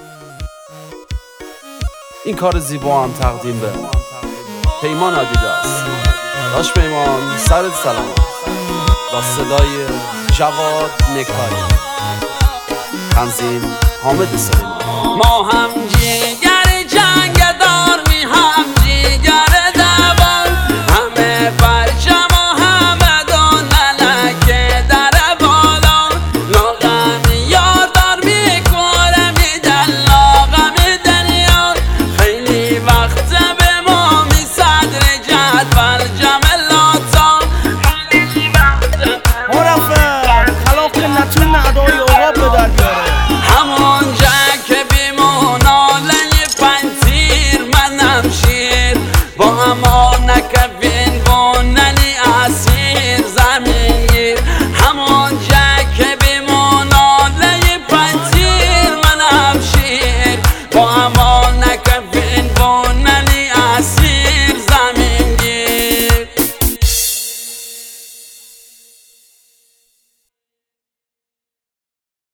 این کار زیبا هم تقدیم به پیمان آدیداس. داش پیمان سرت سلامت. با صدای جواد نکاری، تنظیم حامد سلیمان. ما هم